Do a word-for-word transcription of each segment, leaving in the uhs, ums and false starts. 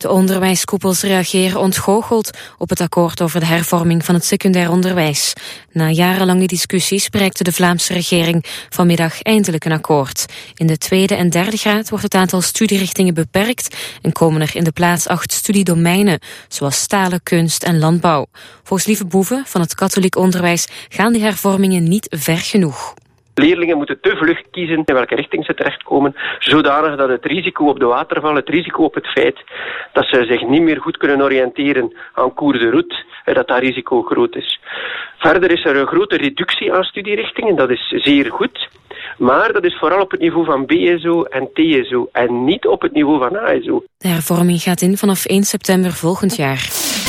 De onderwijskoepels reageren ontgoocheld op het akkoord over de hervorming van het secundair onderwijs. Na jarenlange discussies bereikte de Vlaamse regering vanmiddag eindelijk een akkoord. In de tweede en derde graad wordt het aantal studierichtingen beperkt en komen er in de plaats acht studiedomeinen, zoals talen, kunst en landbouw. Volgens Lieve Boeven van het katholiek onderwijs gaan die hervormingen niet ver genoeg. Leerlingen moeten te vlug kiezen in welke richting ze terechtkomen, zodanig dat het risico op de waterval, het risico op het feit dat ze zich niet meer goed kunnen oriënteren aan cours de route, dat dat risico groot is. Verder is er een grote reductie aan studierichtingen, dat is zeer goed, maar dat is vooral op het niveau van B S O en T S O en niet op het niveau van A S O. De hervorming gaat in vanaf één september volgend jaar.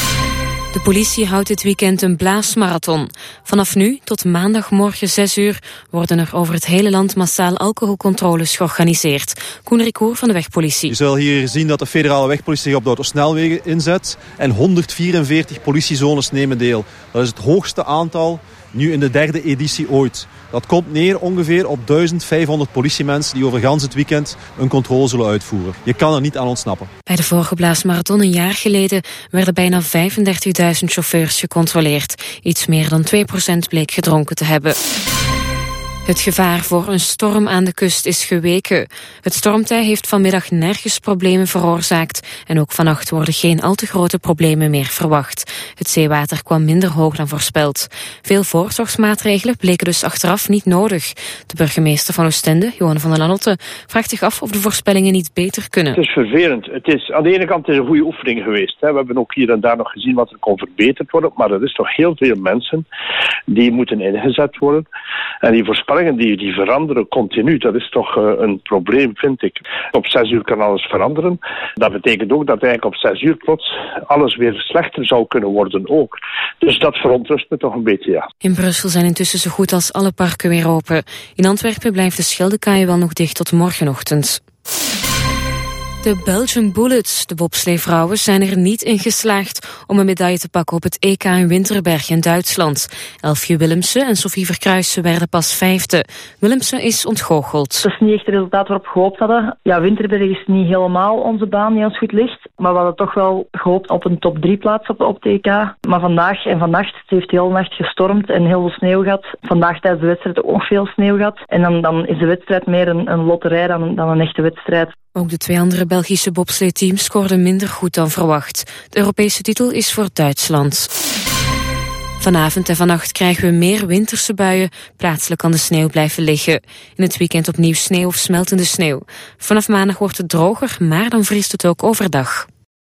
De politie houdt dit weekend een blaasmarathon. Vanaf nu tot maandagmorgen zes uur worden er over het hele land massaal alcoholcontroles georganiseerd. Koen Ricoeur van de Wegpolitie. Je zal hier zien dat de federale wegpolitie zich op de autosnelwegen inzet en honderdvierenveertig politiezones nemen deel. Dat is het hoogste aantal nu in de derde editie ooit. Dat komt neer ongeveer op duizend vijfhonderd politiemensen die over gans het weekend een controle zullen uitvoeren. Je kan er niet aan ontsnappen. Bij de vorige blaasmarathon een jaar geleden werden bijna vijfendertigduizend chauffeurs gecontroleerd. Iets meer dan twee procent bleek gedronken te hebben. Het gevaar voor een storm aan de kust is geweken. Het stormtij heeft vanmiddag nergens problemen veroorzaakt en ook vannacht worden geen al te grote problemen meer verwacht. Het zeewater kwam minder hoog dan voorspeld. Veel voorzorgsmaatregelen bleken dus achteraf niet nodig. De burgemeester van Oostende, Johan van der Lanotte, vraagt zich af of de voorspellingen niet beter kunnen. Het is vervelend. Het is, aan de ene kant is het een goede oefening geweest. Hè. We hebben ook hier en daar nog gezien wat er kon verbeterd worden, maar er is toch heel veel mensen die moeten ingezet worden. En die voorspellingen Die, die veranderen continu. Dat is toch uh, een probleem, vind ik. Op zes uur kan alles veranderen. Dat betekent ook dat eigenlijk op zes uur plots alles weer slechter zou kunnen worden ook. Dus dat verontrust me toch een beetje, ja. In Brussel zijn intussen zo goed als alle parken weer open. In Antwerpen blijft de Scheldekaaien wel nog dicht tot morgenochtend. De Belgian Bullets, de bobsleevrouwen, zijn er niet in geslaagd om een medaille te pakken op het E K in Winterberg in Duitsland. Elfje Willemsen en Sophie Verkruijsen werden pas vijfde. Willemsen is ontgoocheld. Dat is niet echt het resultaat waarop we gehoopt hadden. Ja, Winterberg is niet helemaal onze baan die ons goed ligt. Maar we hadden toch wel gehoopt op een top drie plaats op, op het E K. Maar vandaag en vannacht, het heeft heel de nacht gestormd en heel veel sneeuw gehad. Vandaag tijdens de wedstrijd ook veel sneeuw gehad. En dan, dan is de wedstrijd meer een, een lotterij dan, dan een echte wedstrijd. Ook de twee andere Belgische bobsleeteams scoorden minder goed dan verwacht. De Europese titel is voor Duitsland. Vanavond en vannacht krijgen we meer winterse buien. Plaatselijk kan de sneeuw blijven liggen. In het weekend opnieuw sneeuw of smeltende sneeuw. Vanaf maandag wordt het droger, maar dan vriest het ook overdag.